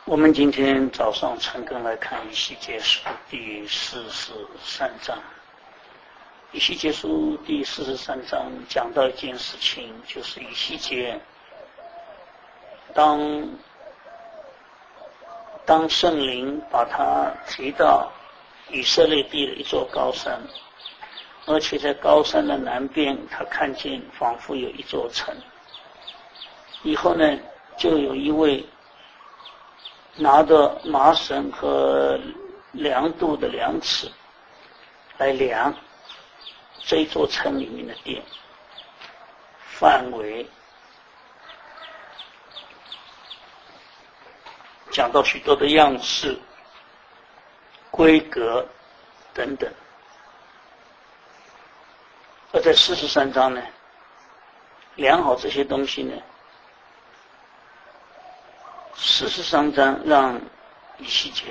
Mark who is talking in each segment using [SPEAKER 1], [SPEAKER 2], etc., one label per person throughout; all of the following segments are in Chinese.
[SPEAKER 1] 我们今天早上陈根来看以西结书第43章。以西结书第43章讲到一件事情，就是以西结当圣灵把他提到以色列地的一座高山，而且在高山的南边，他看见仿佛有一座城。以后呢，就有一位拿着麻绳和量度的量尺来量这一座城里面的殿范围，讲到许多的样式、规格等等。而在43章呢，量好这些东西呢，43章让以西结，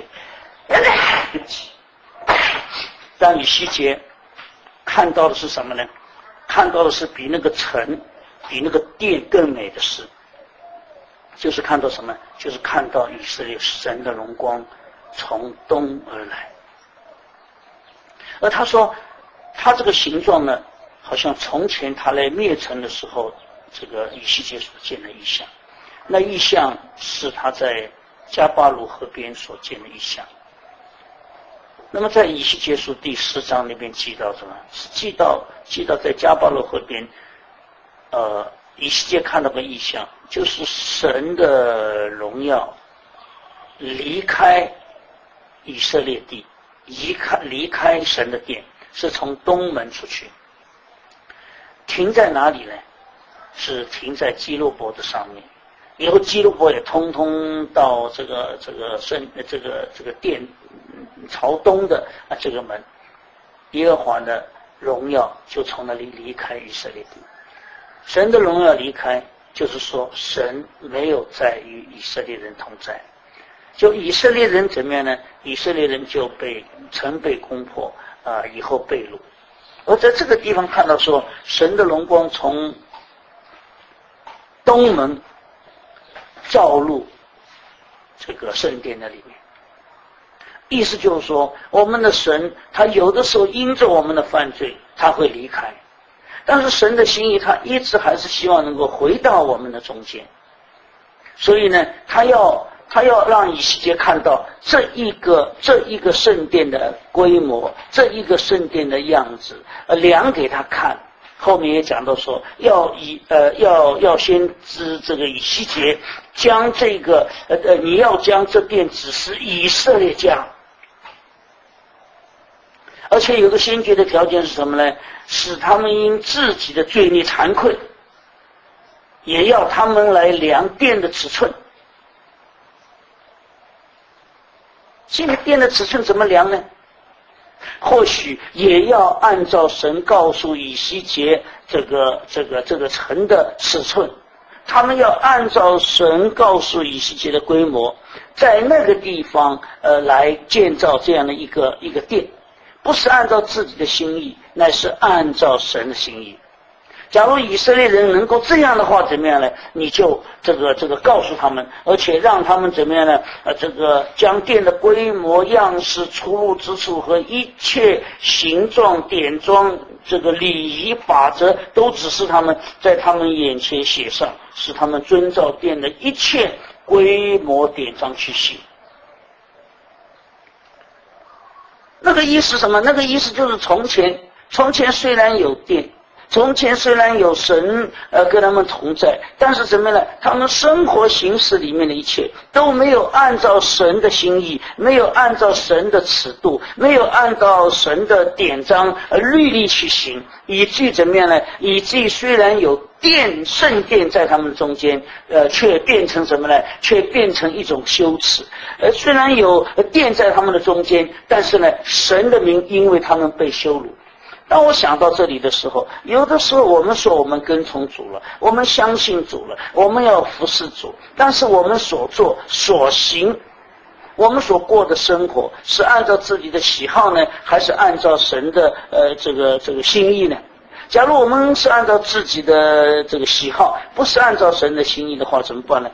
[SPEAKER 1] 让以西结看到的是什么呢？看到的是比那个城、比那个殿更美的事。就是看到什么？就是看到以色列神的荣光从东而来。而他说，他这个形状呢，好像从前他来灭城的时候，这个以西结所见的异象。那异象是他在加巴鲁河边所见的异象。那么在以西结书第4章那边记到什么？是记到在加巴鲁河边，以西结看到个异象，就是神的荣耀离开以色列地，离开神的殿，是从东门出去，停在哪里呢？是停在基路伯的上面。以后基路伯也通通到这个殿朝东的这个门，耶和华的荣耀就从那里离开以色列地。神的荣耀离开，就是说神没有再与以色列人同在。就以色列人怎么样呢？以色列人就曾被攻破，以后被掳。而在这个地方看到说，神的荣光从东门照入这个圣殿的里面，意思就是说，我们的神他有的时候因着我们的犯罪他会离开，但是神的心意他一直还是希望能够回到我们的中间。所以呢，他要让以西结看到这一个圣殿的规模，这一个圣殿的样子，量给他看。后面也讲到说，要先知这个以西结将这个你要将这殿指示以色列家，而且有个先决的条件是什么呢？使他们因自己的罪孽惭愧，也要他们来量殿的尺寸。现在殿的尺寸怎么量呢？或许也要按照神告诉以西结这个城的尺寸，他们要按照神告诉以西结的规模，在那个地方来建造这样的一个殿，不是按照自己的心意，乃是按照神的心意。假如以色列人能够这样的话，怎么样呢？你就这个告诉他们，而且让他们怎么样呢？将殿的规模、样式、出入之处和一切形状、点装礼仪法则，都指示他们在他们眼前写上，使他们遵照殿的一切规模典章去行。那个意思什么？那个意思就是从前虽然有殿，从前虽然有神跟他们同在，但是怎么样呢？他们生活形式里面的一切都没有按照神的心意，没有按照神的尺度，没有按照神的典章律例去行，以至于怎么样呢？以至于虽然有圣殿在他们中间，却变成什么呢？却变成一种羞耻。虽然有殿在他们的中间，但是呢，神的名因为他们被羞辱。当我想到这里的时候，有的时候我们说我们跟从主了，我们相信主了，我们要服侍主，但是我们所做所行，我们所过的生活是按照自己的喜好呢，还是按照神的这个心意呢？假如我们是按照自己的这个喜好，不是按照神的心意的话，怎么办呢？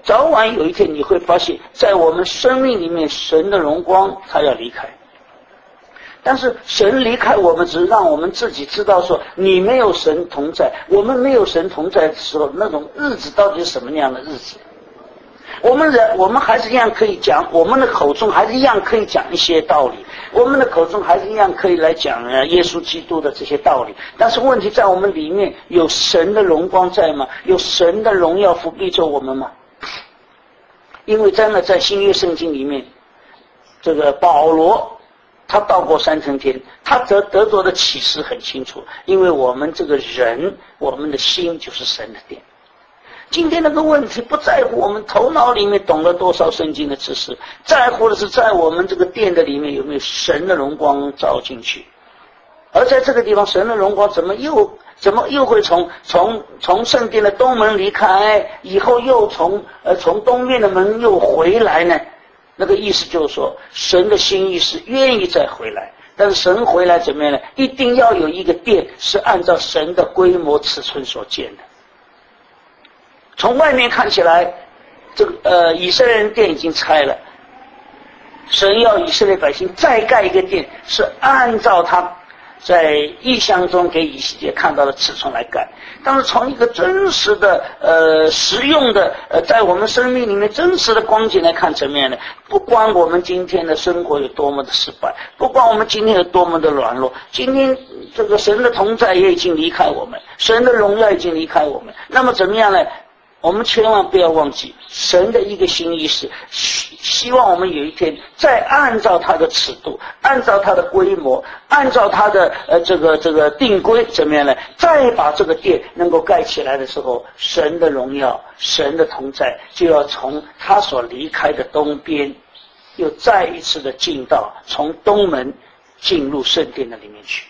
[SPEAKER 1] 早晚有一天你会发现，在我们生命里面，神的荣光它要离开。但是神离开我们，只是让我们自己知道说，你没有神同在，我们没有神同在的时候，那种日子到底是什么样的日子？我们还是一样可以讲，我们的口中还是一样可以讲一些道理，我们的口中还是一样可以来讲耶稣基督的这些道理。但是问题在我们里面有神的荣光在吗？有神的荣耀覆庇着我们吗？因为真的在新约圣经里面，这个保罗他到过3层天，他得着的启示很清楚，因为我们这个人，我们的心就是神的殿。今天那个问题不在乎我们头脑里面懂了多少圣经的知识，在乎的是在我们这个殿的里面有没有神的荣光照进去。而在这个地方，神的荣光怎么又会从圣殿的东门离开，以后又从东面的门又回来呢？那个意思就是说，神的心意是愿意再回来，但是神回来怎么样呢？一定要有一个殿是按照神的规模尺寸所建的。从外面看起来，这个以色列人殿已经拆了，神要以色列百姓再盖一个殿，是按照他在异象中给以西结看到的尺寸来盖。但是从一个真实的实用的在我们生命里面真实的光景来看，怎么样呢？不管我们今天的生活有多么的失败，不管我们今天有多么的软弱，今天这个神的同在也已经离开我们，神的荣耀已经离开我们，那么怎么样呢？我们千万不要忘记，神的一个心意是希望我们有一天再按照他的尺度，按照他的规模，按照他的这个定规怎么样呢？再把这个殿能够盖起来的时候，神的荣耀，神的同在就要从他所离开的东边又再一次的进到从东门进入圣殿的里面去。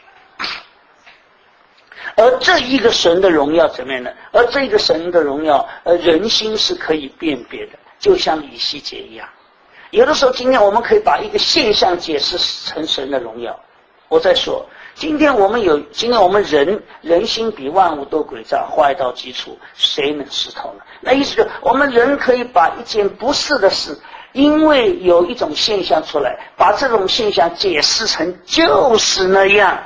[SPEAKER 1] 而这一个神的荣耀怎么样呢？而这个神的荣耀，人心是可以辨别的，就像以西结一样。有的时候，今天我们可以把一个现象解释成神的荣耀。我在说，今天我们人心比万物都诡诈，坏到极处，谁能识透呢？那意思就是，我们人可以把一件不是的事，因为有一种现象出来，把这种现象解释成就是那样。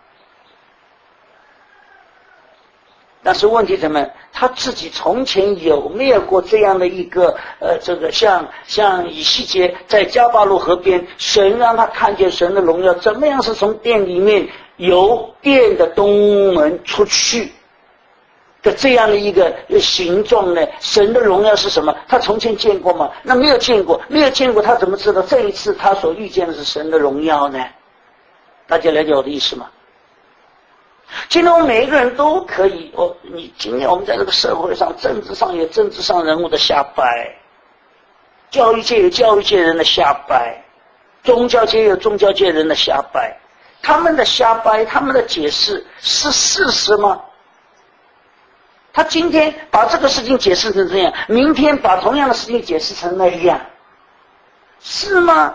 [SPEAKER 1] 但是问题怎么？他自己从前有没有过这样的一个这个像以西结在迦巴路河边，神让他看见神的荣耀，怎么样是从殿里面由殿的东门出去的这样的一个形状呢？神的荣耀是什么？他从前见过吗？那没有见过，他怎么知道这一次他所遇见的是神的荣耀呢？大家了解我的意思吗？今天我们每一个人都可以，今天我们在这个社会上，政治上有政治上人物的瞎掰，教育界有教育界人的瞎掰，宗教界有宗教界人的瞎掰。他们的瞎掰，他们的解释是事实吗？他今天把这个事情解释成这样，明天把同样的事情解释成那样，是吗？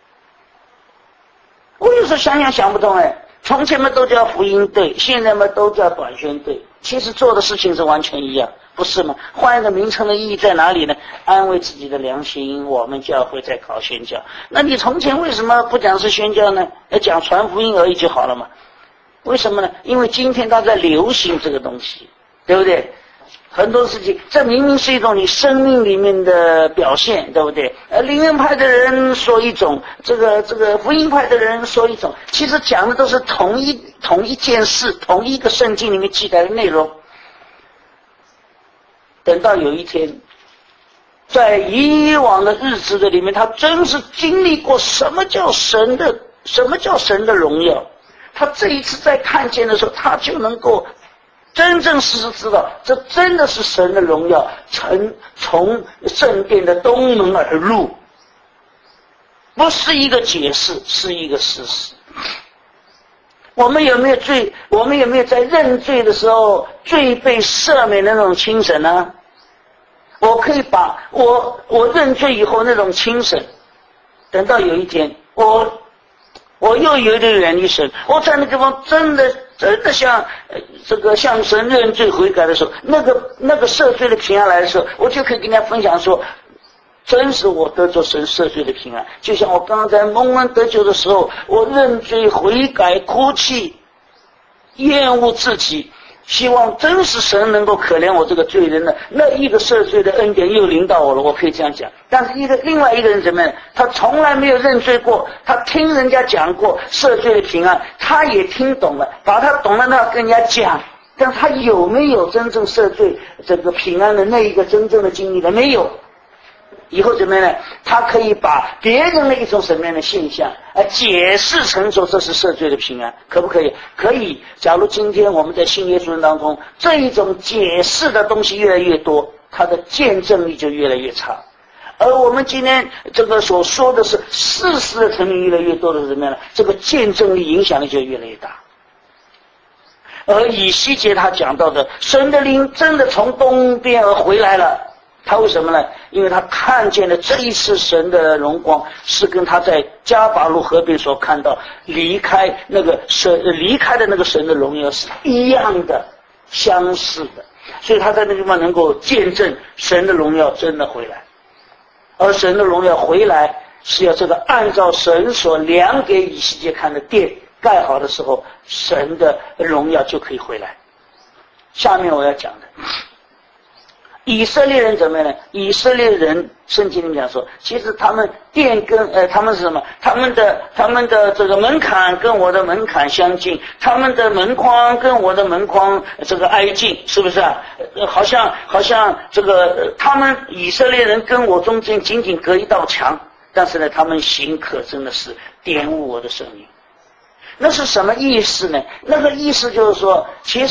[SPEAKER 1] 我有时候想不通哎。从前嘛都叫福音队，现在嘛都叫短宣队，其实做的事情是完全一样，不是吗？换一个名称的意义在哪里呢？安慰自己的良心，我们教会在搞宣教。那你从前为什么不讲是宣教呢？讲传福音而已就好了嘛？为什么呢？因为今天他在流行这个东西，对不对？很多事情，这明明是一种你生命里面的表现，对不对？灵恩派的人说一种，这个福音派的人说一种，其实讲的都是同一件事，同一个圣经里面记载的内容。等到有一天，在以往的日子的里面，他真是经历过什么叫神的荣耀，他这一次再看见的时候，他就能够真正实知道，这真的是神的荣耀，从圣殿的东门而入，不是一个解释，是一个事实。我们有没有罪？我们有没有在认罪的时候，罪被赦免的那种清醒呢？我可以把我认罪以后那种清醒，等到有一天我我又有一点远离神，我在那个地方真的像向神认罪悔改的时候，那个赦罪的平安来的时候，我就可以跟大家分享说，真是我得着神赦罪的平安。就像我刚刚在蒙恩得救的时候，我认罪悔改哭泣厌恶自己，希望真是神能够可怜我这个罪人的那一个赦罪的恩典又临到我了，我可以这样讲。但是另外一个人怎么样？他从来没有认罪过，他听人家讲过赦罪的平安，他也听懂了，把他懂了那跟人家讲，但他有没有真正赦罪这个平安的那一个真正的经历呢？没有。以后怎么样呢？他可以把别人的一种什么样的现象解释成说这是赦罪的平安，可不可以？可以。假如今天我们在信耶稣人当中，这一种解释的东西越来越多，它的见证力就越来越差。而我们今天这个所说的是事实的层面越来越多的是什么样呢？这个见证力影响力就越来越大。而以西结他讲到的，神的灵真的从东边而回来了。他为什么呢？因为他看见了这一次神的荣光是跟他在加巴路河边所看到离开的那个神的荣耀是一样的相似的，所以他在那地方能够见证神的荣耀真的回来。而神的荣耀回来是要这个按照神所量给以西结看的殿盖好的时候，神的荣耀就可以回来。下面我要讲的以色列人怎么样呢？以色列人圣经里面讲说，其实他们殿跟他们是什么？他们的这个门槛跟我的门槛相近，他们的门框跟我的门框这个挨近，是不是啊？好像这个他们以色列人跟我中间仅仅隔一道墙，但是呢，他们行可真的是玷污我的圣灵。那是什么意思呢？那个意思就是说，其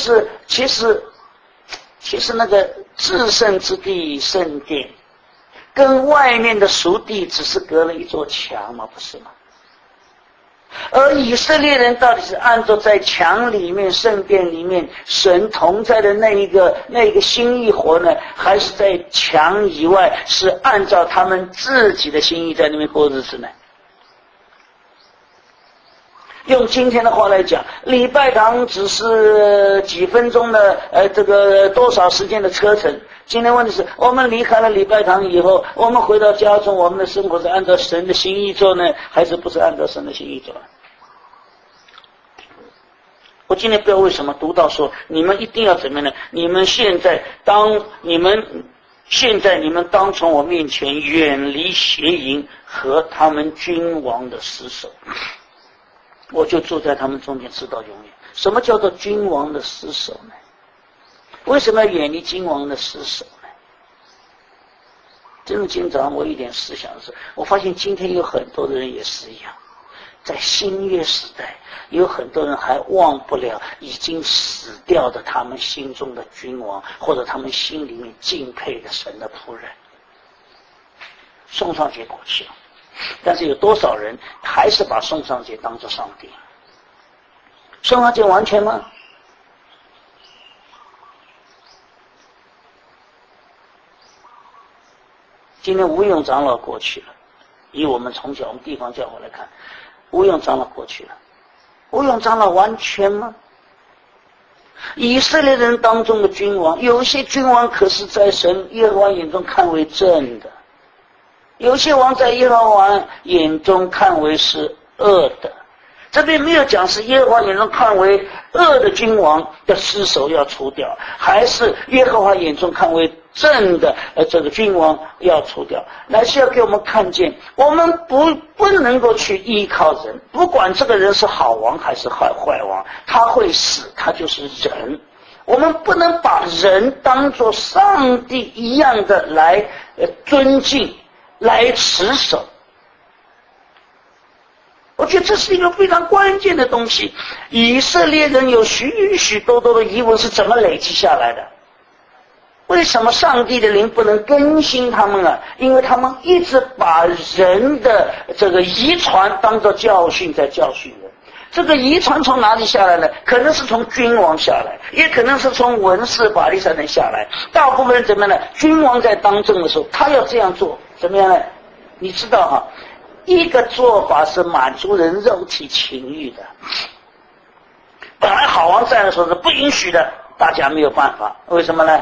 [SPEAKER 1] 实那个至圣之地圣殿跟外面的属地只是隔了一座墙吗？不是吗？而以色列人到底是按照在墙里面圣殿里面神同在的那一个心意活呢，还是在墙以外是按照他们自己的心意在那边过日子呢？用今天的话来讲，礼拜堂只是几分钟的这个多少时间的车程。今天问题是我们离开了礼拜堂以后，我们回到家中，我们的生活是按照神的心意做呢，还是不是按照神的心意做？我今天不知道为什么读到说你们一定要怎么样呢？你们当从我面前远离邪淫和他们君王的尸首，我就住在他们中间直到永远。什么叫做君王的尸首呢？为什么要远离君王的尸首呢？真的，今天早上我有一点思想的是，我发现今天有很多的人也是一样，在新约时代，有很多人还忘不了已经死掉的他们心中的君王，或者他们心里面敬佩的神的仆人。宋尚节过去了，但是有多少人还是把宋尚节当作上帝？宋尚节完全吗？今天吴用长老过去了，以我们从小我们地方教会来看，吴用长老过去了，吴用长老完全吗？以色列人当中的君王，有些君王可是在神耶和华眼中看为正的，有些王在耶和华眼中看为是恶的。这边没有讲是耶和华眼中看为恶的君王的尸首要除掉，还是耶和华眼中看为正的这个君王要除掉，乃是要给我们看见，我们不能够去依靠人，不管这个人是好王还是坏王，他会死，他就是人。我们不能把人当作上帝一样的来尊敬，来持守。我觉得这是一个非常关键的东西。以色列人有许许多多的疑问是怎么累积下来的？为什么上帝的灵不能更新他们啊？因为他们一直把人的这个遗传当作教训在教训人。这个遗传从哪里下来呢？可能是从君王下来，也可能是从文士法利赛人下来。大部分人怎么样呢？君王在当政的时候，他要这样做，怎么样呢？你知道哈， 一个做法是满足人肉体情欲的。本来好王在的时候是不允许的，大家没有办法，为什么呢？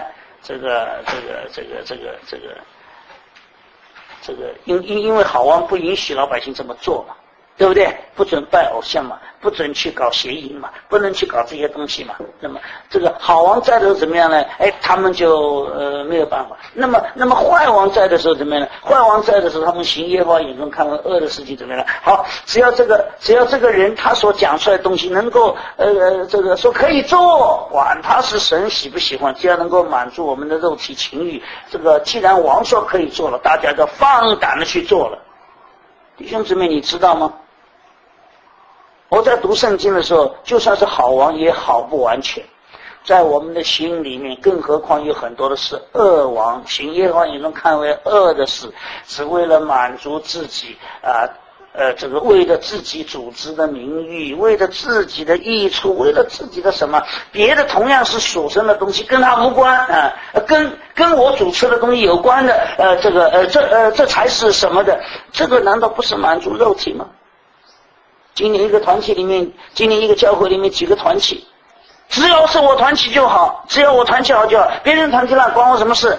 [SPEAKER 1] 因为好王不允许老百姓这么做嘛，对不对？不准拜偶像嘛，不准去搞邪淫嘛，不能去搞这些东西嘛。那么这个好王在的时候怎么样呢？他们就没有办法。那么坏王在的时候怎么样呢？坏王在的时候，他们行耶和华眼中看为恶的事情怎么样呢？好，只要这个人他所讲出来的东西能够说可以做，管他是神喜不喜欢，只要能够满足我们的肉体情欲，既然王说可以做了，大家就放胆的去做了。弟兄姊妹，你知道吗？我在读圣经的时候，就算是好王也好不完全，在我们的心里面，更何况有很多的是恶王，行耶和华眼中看为恶的事，只为了满足自己为了自己组织的名誉，为了自己的益处，为了自己的什么别的同样是属神的东西跟他无关跟我主持的东西有关的这才是什么的，这个难道不是满足肉体吗？今年一个团体里面，今年一个教会里面几个团体，只要是我团体就好，只要我团体好就好，别人团体烂关我什么事？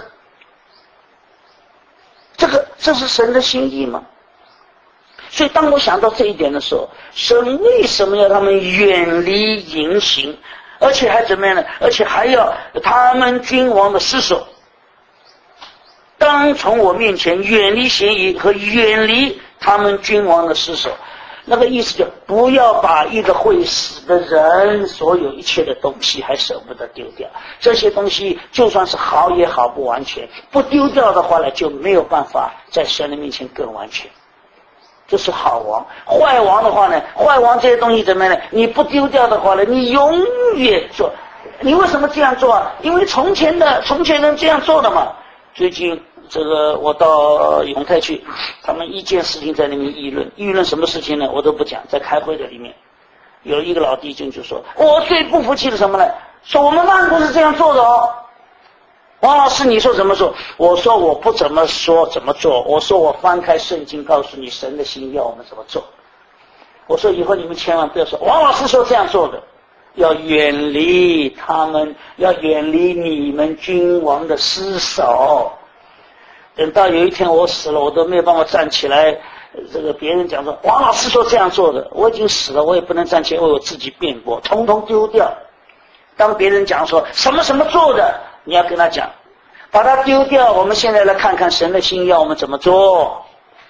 [SPEAKER 1] 这是神的心意吗？所以当我想到这一点的时候，神为什么要他们远离淫行，而且还怎么样呢？而且还要他们君王的尸首当从我面前远离嫌疑和远离他们君王的尸首。那个意思就不要把一个会死的人所有一切的东西还舍不得丢掉，这些东西就算是好也好不完全，不丢掉的话呢，就没有办法在神的面前更完全。这是好王。坏王的话呢，坏王这些东西怎么样呢？你不丢掉的话呢，你永远做。你为什么这样做啊？因为从前人这样做的嘛。最近我到永泰去，他们一件事情在那边议论什么事情呢？我都不讲，在开会的里面，有一个老弟兄就说，我最不服气的什么呢？说我们曼谷是这样做的哦。王老师你说怎么做？我说我不怎么说怎么做，我说我翻开圣经告诉你神的心要我们怎么做。我说以后你们千万不要说王老师说这样做的，要远离他们，要远离你们君王的尸首。等到有一天我死了，我都没有办法站起来，别人讲说王老师说这样做的，我已经死了，我也不能站起来为我自己辩驳，统统丢掉。当别人讲说什么什么做的，你要跟他讲，把它丢掉。我们现在来看看神的心要我们怎么做。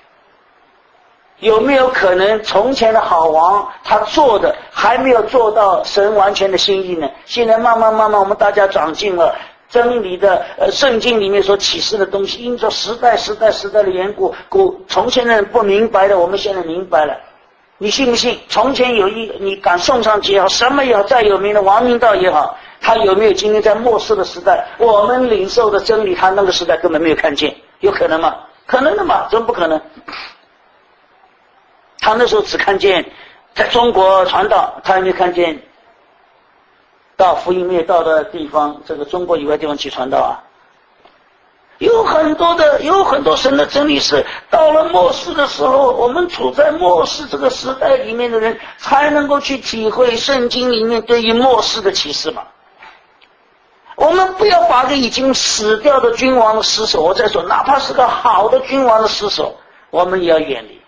[SPEAKER 1] 有没有可能从前的好王他做的还没有做到神完全的心意呢？现在慢慢我们大家长进了，真理的圣经里面所启示的东西，因着时代的缘故，从前的人不明白的，我们现在明白了。你信不信？从前你赶宋尚节也好，什么也好，再有名的王明道也好，他有没有今天在末世的时代，我们领受的真理，他那个时代根本没有看见？有可能吗？可能的嘛，怎么不可能？他那时候只看见在中国传道，他还没看见到福音没有到的地方，中国以外地方去传道啊。有很多神的真理是到了末世的时候，我们处在末世这个时代里面的人才能够去体会圣经里面对于末世的启示嘛。我们不要把个已经死掉的君王的尸首，我再说哪怕是个好的君王的尸首，我们也要远离。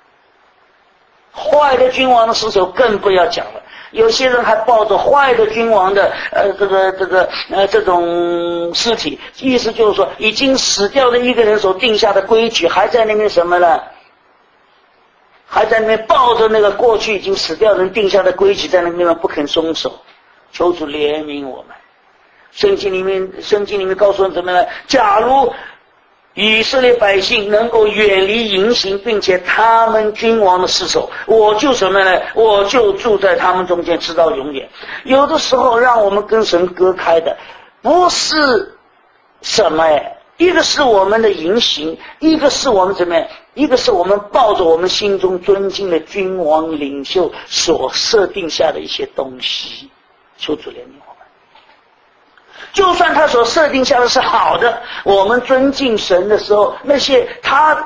[SPEAKER 1] 坏的君王的尸首更不要讲了，有些人还抱着坏的君王的这种尸体，意思就是说已经死掉的一个人所定下的规矩，还在那边什么呢？还在那边抱着那个过去已经死掉人定下的规矩，在那个地方不肯松手。求主怜悯我们。圣经里面告诉我们怎么样？假如以色列百姓能够远离淫行，并且他们君王的尸首，我就什么呢？我就住在他们中间，直到永远。有的时候让我们跟神隔开的不是什么一个是我们的淫行，一个是我们怎么样？一个是我们抱着我们心中尊敬的君王领袖所设定下的一些东西。求主怜悯我们。就算他所设定下的是好的，我们尊敬神的时候，那些他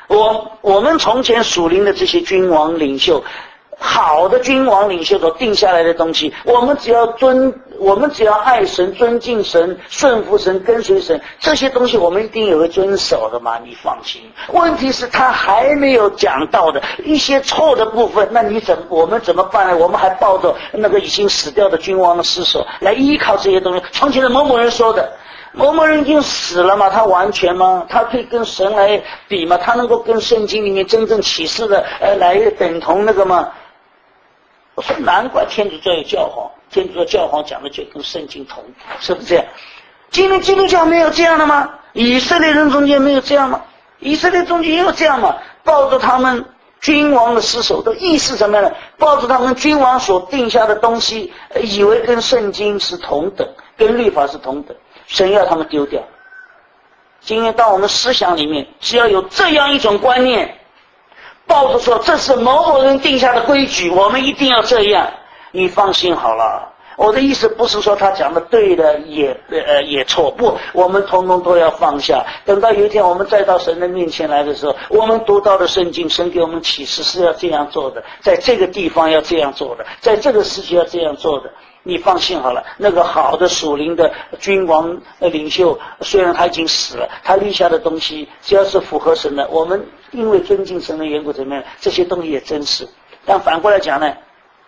[SPEAKER 1] 我们从前属灵的这些君王领袖，好的君王领袖所定下来的东西，我们只要爱神、尊敬神、顺服神、跟随神，这些东西我们一定也会遵守的嘛，你放心。问题是他还没有讲到的一些错的部分，那我们怎么办呢？我们还抱着那个已经死掉的君王的尸首来依靠这些东西。从前的某某人说的，某某人已经死了嘛，他完全吗？他可以跟神来比吗？他能够跟圣经里面真正启示的来等同那个吗？我说难怪天主教有教皇，天主教教皇讲的就跟圣经同，是不是这样？今天基督教没有这样的吗？以色列人中间没有这样吗？以色列中间也有这样吗？抱着他们君王的尸首的意思怎么样呢？抱着他们君王所定下的东西，以为跟圣经是同等，跟律法是同等，神要他们丢掉。今天到我们思想里面，只要有这样一种观念，抱着说这是某某人定下的规矩，我们一定要这样，你放心好了。我的意思不是说他讲的对的也错，不，我们统统都要放下。等到有一天我们再到神的面前来的时候，我们读到的圣经，神给我们启示是要这样做的，在这个地方要这样做的，在这个时期要这样做的，你放心好了。那个好的属灵的君王领袖，虽然他已经死了，他立下的东西只要是符合神的，我们因为尊敬神的缘故怎么样，这些东西也真实。但反过来讲呢，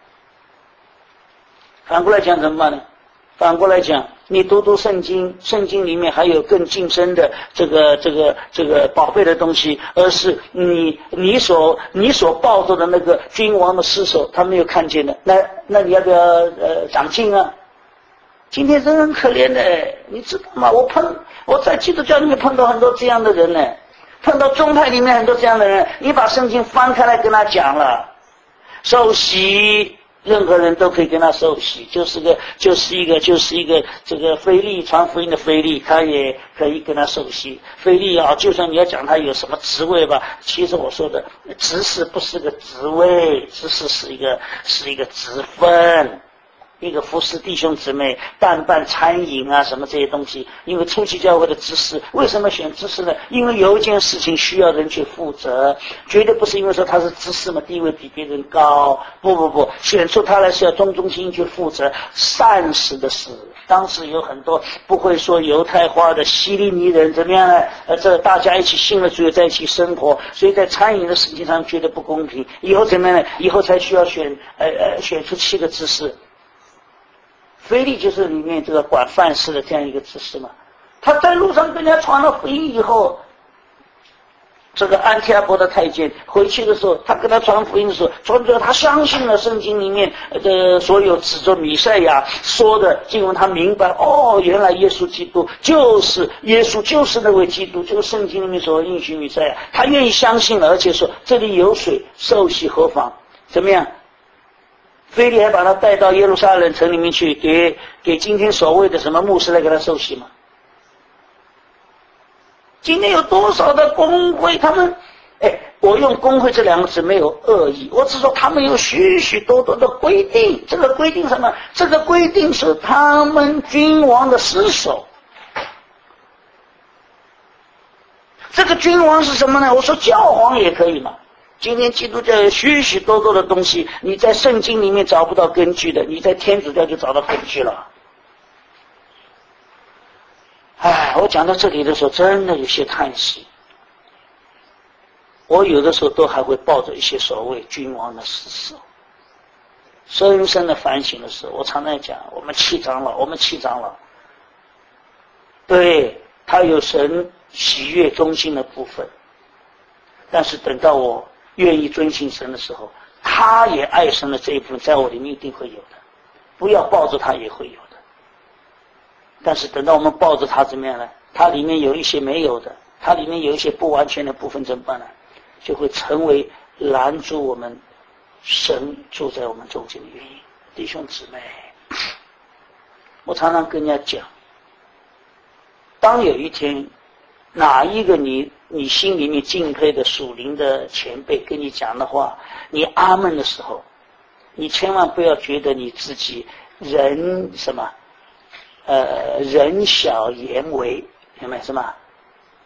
[SPEAKER 1] 反过来讲怎么办呢？反过来讲，你读圣经，圣经里面还有更近深的这个宝贝的东西，而是你所抱着的那个君王的尸首，他没有看见的，那你要不要长进啊？今天人很可怜的，你知道吗？我在基督教里面碰到很多这样的人呢，碰到宗派里面很多这样的人，你把圣经翻开来跟他讲了，受洗。任何人都可以跟他受洗，就是一个这个腓利传福音的腓利，他也可以跟他受洗。腓利啊，就算你要讲他有什么职位吧，其实我说的执事不是个职位，执事是一个职分。一个服侍弟兄姊妹，办餐饮啊什么这些东西。因为初期教会的执事，为什么选执事呢？因为有一件事情需要人去负责，绝对不是因为说他是执事嘛，地位比别人高。不，选出他来是要忠心去负责善事的事。当时有很多不会说犹太话的希利尼人怎么样呢？这大家一起信了主，在一起生活，所以在餐饮的事情上觉得不公平。以后怎么样呢？以后才需要选出7个执事。腓利就是里面这个管饭事的这样一个执事嘛。他在路上跟人家传了福音以后，这个安提阿伯的太监回去的时候，他跟他传福音的时候，传着他相信了圣经里面的所有指着弥赛亚说的经文，他明白原来耶稣基督就是那位基督，就是圣经里面所应许弥赛亚，他愿意相信了，而且说这里有水，受洗何妨？怎么样？腓利还把他带到耶路撒冷城里面去，给今天所谓的什么牧师来给他受洗嘛。今天有多少的公会，他们我用公会这2个字没有恶意，我只说他们有许许多多的规定。这个规定什么？这个规定是他们君王的尸首。这个君王是什么呢？我说教皇也可以嘛。今天基督教有许许多多的东西，你在圣经里面找不到根据的，你在天主教就找到根据了。我讲到这里的时候，真的有些叹息。我有的时候都还会抱着一些所谓君王的尸首，深深的反省的时候，我常常讲，我们7长老，对，他有神喜悦中心的部分，但是等到我愿意遵行神的时候，他也爱神的这一部分在我里面一定会有的，不要抱着他也会有的。但是等到我们抱着他怎么样呢？它里面有一些没有的，它里面有一些不完全的部分怎么办呢？就会成为拦住我们神住在我们中间的原因。弟兄姊妹，我常常跟人家讲，当有一天哪一个你心里面敬佩的属灵的前辈跟你讲的话，你阿们的时候，你千万不要觉得你自己人小言为，明白是吗？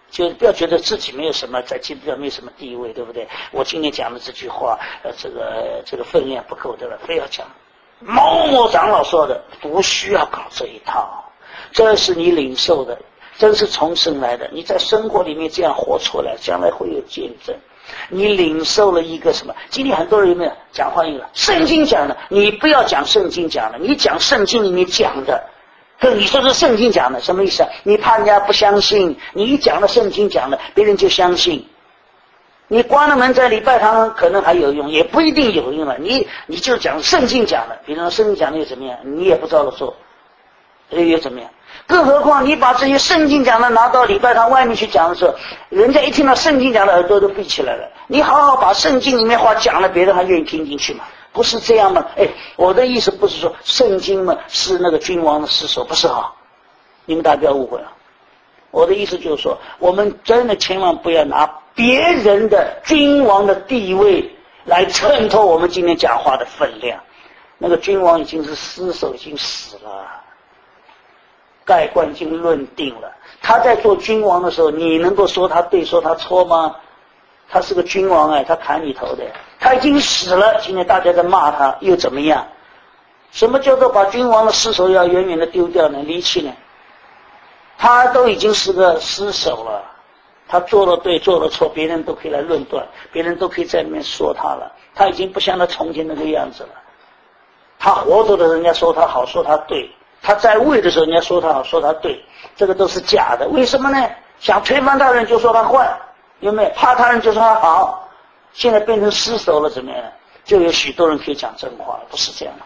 [SPEAKER 1] 就不要觉得自己没有什么，在基督教没有什么地位，对不对？我今天讲的这句话，这个分量不够的了，非要讲。某某长老说的，不需要搞这一套，这是你领受的，真是从生来的。你在生活里面这样活出来，将来会有见证。你领受了一个什么？今天很多人有没有讲话一个圣经讲的？你不要讲圣经讲的，你讲圣经里面讲的。跟你说是圣经讲的，什么意思啊？你怕人家不相信，你一讲了圣经讲的，别人就相信。你关了门在礼拜堂可能还有用，也不一定有用了。你就讲圣经讲的，比如说圣经讲的又怎么样？你也不照着做，又怎么样？更何况你把这些圣经讲的拿到礼拜堂外面去讲的时候，人家一听到圣经讲的耳朵都闭起来了。你好好把圣经里面话讲了，别人还愿意听进去吗？不是这样吗？我的意思不是说圣经嘛是那个君王的尸首，不是哈，你们大家不要误会了。我的意思就是说，我们真的千万不要拿别人的君王的地位来衬托我们今天讲话的分量。那个君王已经是尸首，已经死了，盖棺已经论定了。他在做君王的时候，你能够说他对说他错吗？他是个君王他砍你头的，他已经死了，今天大家在骂他又怎么样？什么叫做把君王的尸首要远远的丢掉呢？离弃呢？他都已经是个尸首了，他做了对做了错，别人都可以来论断，别人都可以在里面说他了。他已经不像他从前那个样子了。他活着的人家说他好，说他对，他在位的时候人家说他好，说他对，这个都是假的。为什么呢？想推翻他人就说他坏，有没有？怕他人就说他好。现在变成尸首了，怎么样？就有许多人可以讲真话了，不是这样的。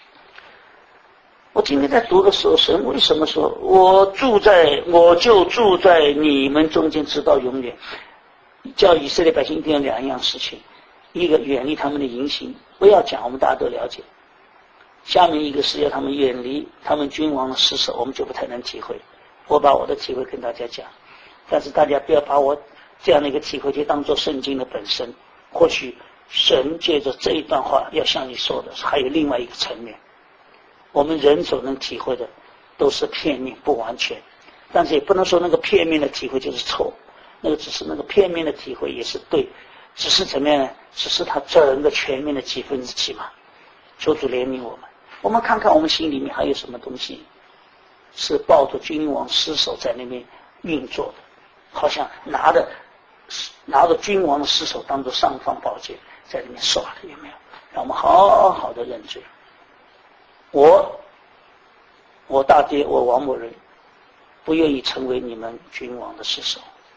[SPEAKER 1] 我今天在读的时候，神为什么说我就住在你们中间直到永远？叫以色列百姓一定有两样事情，一个远离他们的淫行，不要讲，我们大家都了解。下面一个是要他们远离他们君王的尸首，我们就不太能体会。我把我的体会跟大家讲，但是大家不要把我这样的一个体会就当作圣经的本身。或许神借着这一段话要向你说的还有另外一个层面，我们人所能体会的都是片面不完全，但是也不能说那个片面的体会就是错，那个只是那个片面的体会也是对，只是怎么样呢？只是它整个全面的几分之几嘛。求主怜悯我们，我们看看我们心里面还有什么东西是抱着君王尸首在那边运作的，好像拿着君王的尸首当作尚方宝剑在里面耍的，有没有？让我们好好的认罪。我大爹，我王某人不愿意成为你们君王的尸首。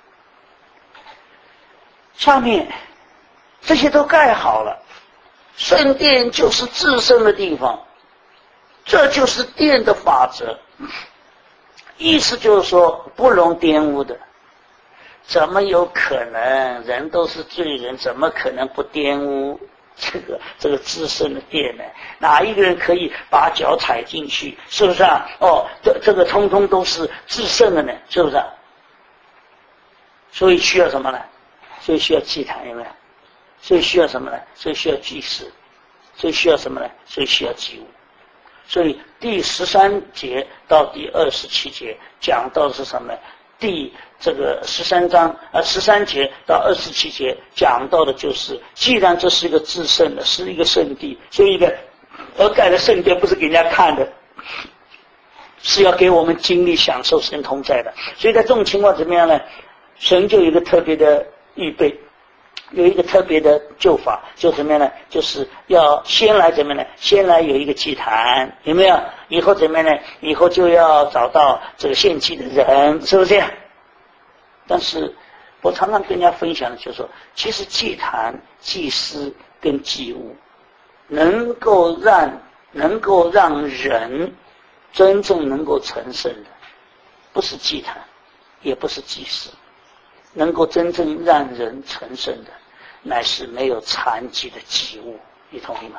[SPEAKER 1] 下面这些都盖好了，圣殿就是至圣的地方，这就是殿的法则。意思就是说不容玷污的。怎么有可能？人都是罪人，怎么可能不玷污这个至圣的殿呢？哪一个人可以把脚踩进去？是不是啊？这个通通都是至圣的呢，是不是啊？所以需要什么呢？所以需要祭坛，有没有？所以需要什么呢？所以需要祭司。所以需要什么呢？所以需要祭物。所以第13节到第27节讲到的是什么呢？这个13节到27节讲到的就是，既然这是一个至圣的，是一个圣地，所以而盖的圣殿不是给人家看的，是要给我们经历享受神同在的。所以在这种情况怎么样呢？神就有一个特别的预备，有一个特别的救法，就怎么样呢？就是要先来怎么样呢？先来有一个祭坛，有没有？以后怎么样呢？以后就要找到这个献祭的人，是不是这样？但是我常常跟人家分享的就是说，其实祭坛、祭司跟祭物能够让人真正能够成圣的，不是祭坛，也不是祭司，能够真正让人成圣的，乃是没有残疾的祭物，你同意吗？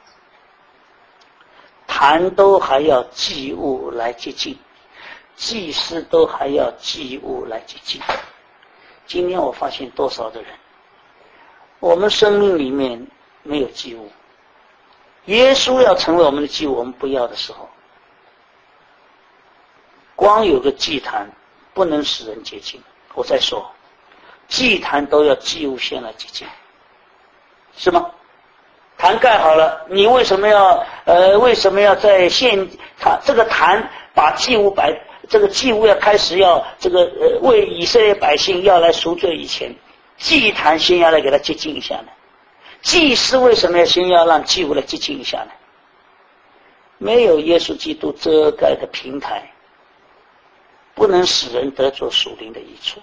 [SPEAKER 1] 坛都还要祭物来接近，祭司都还要祭物来接近。今天我发现多少的人，我们生命里面没有祭物，耶稣要成为我们的祭物，我们不要的时候，光有个祭坛不能使人接近， 我再说，祭坛都要祭物先来洁净，是吗？坛盖好了，你为什么要在这个坛把祭物这个祭物要开始要为以色列百姓要来赎罪以前，祭坛先要来给他洁净一下呢？祭司为什么要先要让祭物来洁净一下呢？没有耶稣基督遮盖的平台，不能使人得着属灵的益处。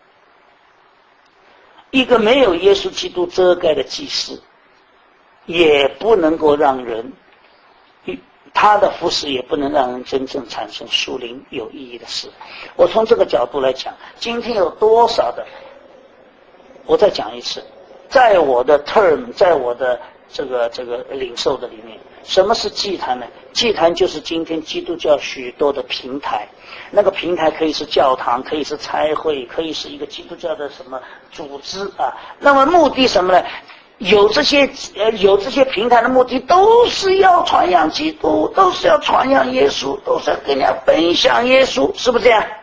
[SPEAKER 1] 一个没有耶稣基督遮盖的祭司，也不能够让人，他的服侍也不能让人真正产生属灵有意义的事。我从这个角度来讲，今天有多少的，我再讲一次，在我的 term， 在我的这个领受的里面，什么是祭坛呢？祭坛就是今天基督教许多的平台，那个平台可以是教堂，可以是差会，可以是一个基督教的什么组织啊。那么目的什么呢？有这些平台的目的，都是要传扬基督，都是要传扬耶稣，都是要跟人家分享耶稣，是不是这样？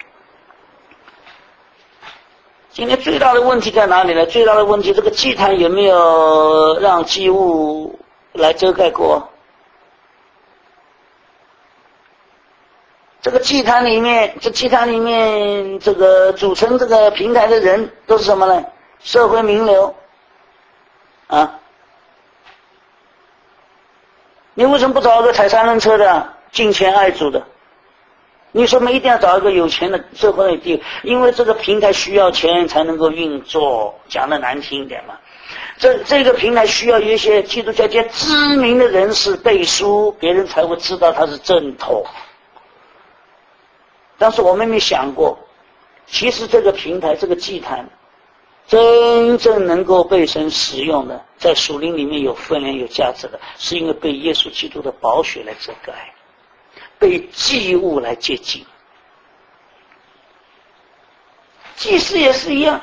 [SPEAKER 1] 今天最大的问题在哪里呢？最大的问题，这个祭坛有没有让祭物来遮盖过？这个祭坛里面，这个组成这个平台的人都是什么呢？社会名流啊！你为什么不找一个踩三轮车的敬虔爱主的？你说我们一定要找一个有钱的社会的地位，因为这个平台需要钱才能够运作，讲得难听一点嘛。这个平台需要有一些基督教界知名的人士背书，别人才会知道他是正统。但是我们没想过，其实这个平台，这个祭坛，真正能够被神使用的，在属灵里面有分量有价值的，是因为被耶稣基督的宝血来遮盖，被祭物来接近。祭司也是一样。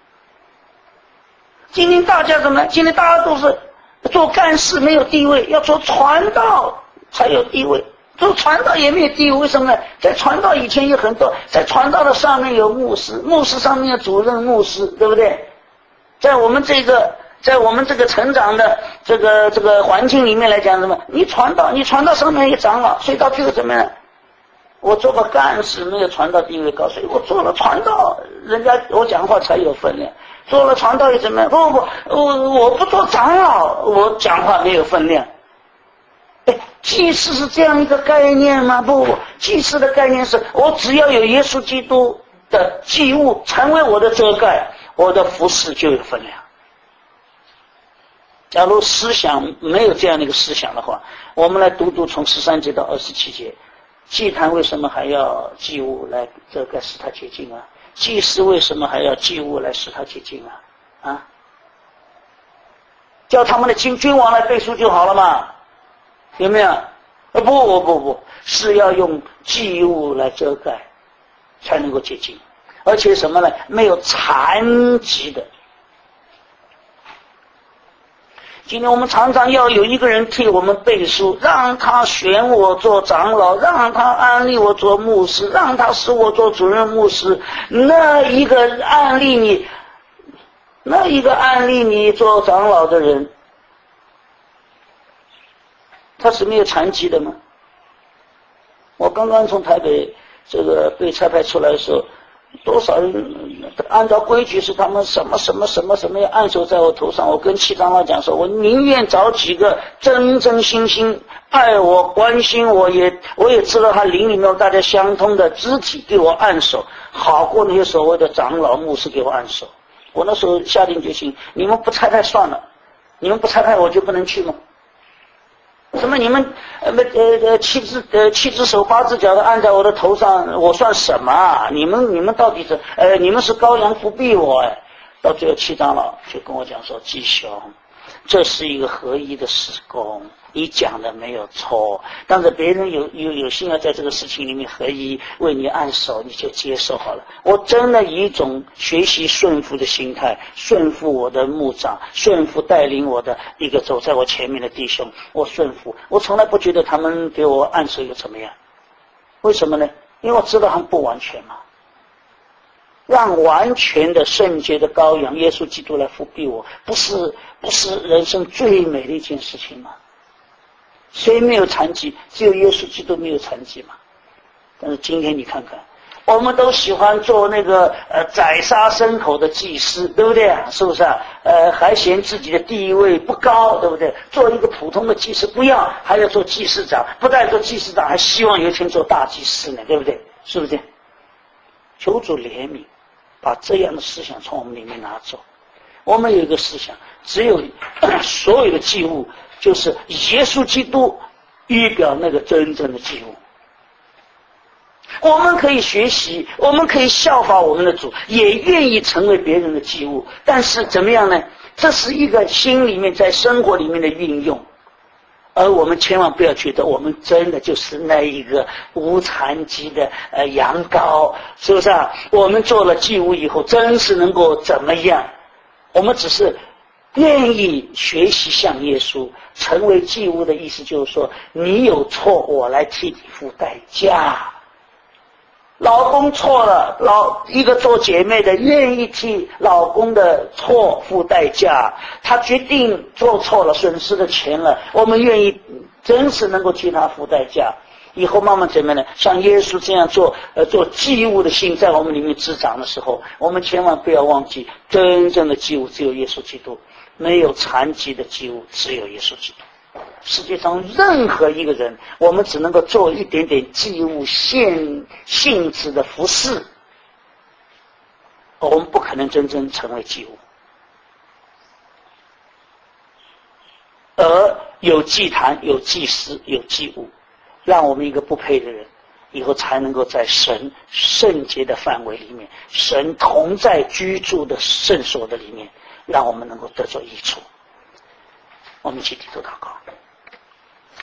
[SPEAKER 1] 今天大家怎么？今天大家都是做干事没有地位，要做传道才有地位。做传道也没有地位，为什么呢？在传道以前有很多，在传道的上面有牧师，牧师上面有主任牧师，对不对？在我们这个成长的这个环境里面来讲，什么？你传道上面有长老，所以到最后怎么样？我做个干事没有传道地位高，所以我做了传道，人家我讲话才有分量。做了传道又怎么样？我不做长老，我讲话没有分量。祭司是这样一个概念吗？不，祭司的概念是我只要有耶稣基督的祭物成为我的遮盖，我的服事就有分量。假如思想没有这样的一个思想的话，我们来读从13节到27节，祭坛为什么还要祭物来遮盖使它洁净啊？祭司为什么还要祭物来使它洁净啊？叫他们的君王来背书就好了嘛？有没有？不，是要用祭物来遮盖，才能够洁净。而且什么呢？没有残疾的。今天我们常常要有一个人替我们背书，让他选我做长老，让他安立我做牧师，让他使我做主任牧师。那一个安立你做长老的人，他是没有残疾的吗？我刚刚从台北被差派出来的时候，多少人按照规矩是他们什么要按手在我头上。我跟七长老讲说，我宁愿找几个真心爱我关心我也知道他灵里面大家相通的肢体给我按手，好过那些所谓的长老牧师给我按手。我那时候下定决心，你们不差派算了，你们不差派我就不能去吗？什么你们七只手八只脚的按在我的头上，我算什么啊？你们到底是你们是羔羊不庇我哎。到最后七长老就跟我讲说，弟兄，这是一个合一的事工，你讲的没有错，但是别人有心要在这个事情里面合一为你按手，你就接受好了。我真的以一种学习顺服的心态，顺服我的牧长，顺服带领我的一个走在我前面的弟兄，我顺服。我从来不觉得他们给我按手又怎么样，为什么呢？因为我知道他们不完全嘛。 让完全的圣洁的羔羊耶稣基督来复辟我，不是人生最美的一件事情吗？谁没有残疾？只有耶稣基督没有残疾嘛。但是今天你看看，我们都喜欢做那个宰杀牲口的祭司，对不对？是不是啊？还嫌自己的地位不高，对不对？做一个普通的祭司不要，还要做祭司长，不但做祭司长，还希望有一天做大祭司呢，对不对？是不是？求主怜悯，把这样的思想从我们里面拿走。我们有一个思想，只有所有的祭物就是耶稣基督预表那个真正的祭物。我们可以学习，我们可以效法我们的主，也愿意成为别人的祭物，但是怎么样呢？这是一个心里面在生活里面的运用，而我们千万不要觉得我们真的就是那一个无残疾的羊羔，是不是啊？我们做了祭物以后真是能够怎么样？我们只是愿意学习像耶稣，成为祭物的意思就是说，你有错，我来替你付代价。老公错了，一个做姐妹的愿意替老公的错付代价，他决定做错了，损失的钱了，我们愿意真是能够替他付代价。以后慢慢怎么样呢？像耶稣这样做祭物的心在我们里面滋长的时候，我们千万不要忘记，真正的祭物只有耶稣基督，没有残疾的祭物只有耶稣基督。世界上任何一个人，我们只能够做一点点祭物性质的服侍，我们不可能真正成为祭物。而有祭坛，有祭司，有祭物，让我们一个不配的人以后才能够在神圣洁的范围里面，神同在居住的圣所的里面，让我们能够得着益处。我们一起低头祷告。